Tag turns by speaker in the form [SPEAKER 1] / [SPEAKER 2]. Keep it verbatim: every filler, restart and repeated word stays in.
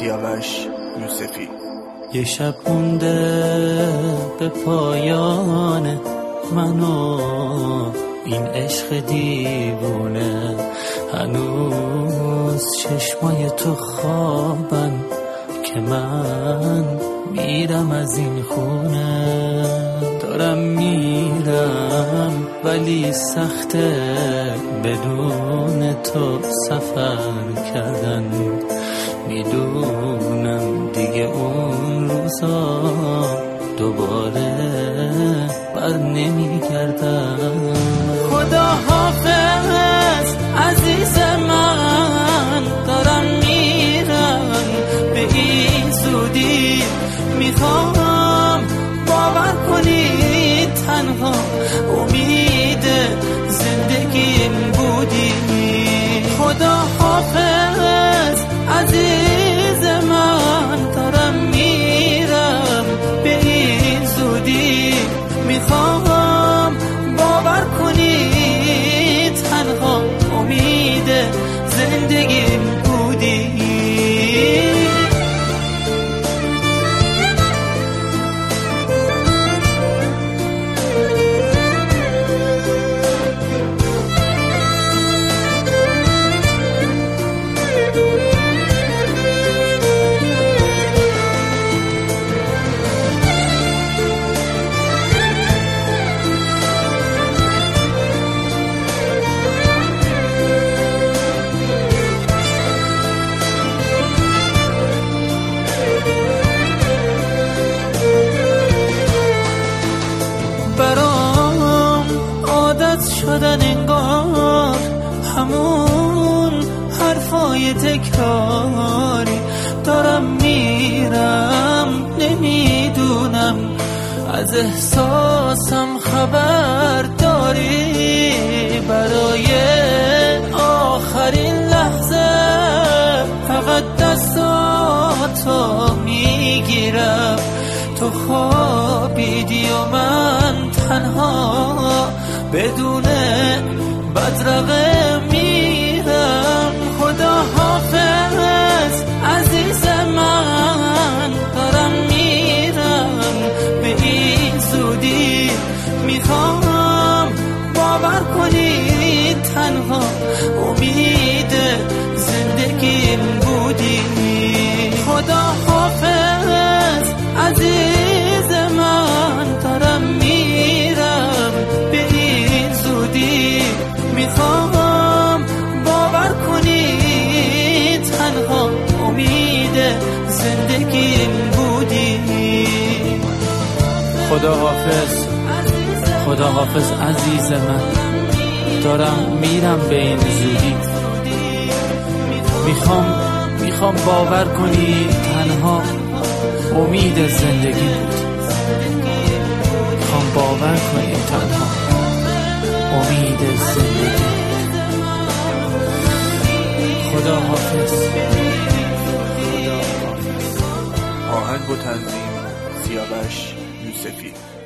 [SPEAKER 1] سیاوش یوسفی.
[SPEAKER 2] یه شب مونده به پایان منو این عشق دیوونه، هنوز چشمای تو خوابن که من میرم از این خونه. دارم میرم ولی سخته بدون تو سفر کردن، میدونم دیگه اون روزا دوباره بر نمیگردن. خدا حافظ عزیز من، دارم میرم به این زودی، میخوام باور کنی تنها امید زندگیم بودی. خدا حافظ عزیز من، دارم میرم به این زودی، میخوام باور کنی تنها امید زندگیم بودی. برام عادت شدن انگار همون حرفای تکراری، دارم میرم نمیدونم از احساسم خبر داری. برای آخرین لحظه فقط دستاتو میگیرم، تو خوابیدی و من تنها بدون بدرقه میرم. خدا حافظ عزیز من، دارم میرم به این زودی، میخوام باور کنی تنها امید زندگیم بودی. خدا حافظ عزیز من، دارم میرم به این زودی، میخوام باور کنی تنها امید زندگیم بودی. خدا حافظ، خدا حافظ عزیز من، دارم میرم به این زودی، میخوام میخوام باور کنی تنها امید زندگی بود. میخوام باور کنی تنها امید زندگی. خدا حافظ.
[SPEAKER 1] آهنگ و تنظیم سیاوش یوسفی.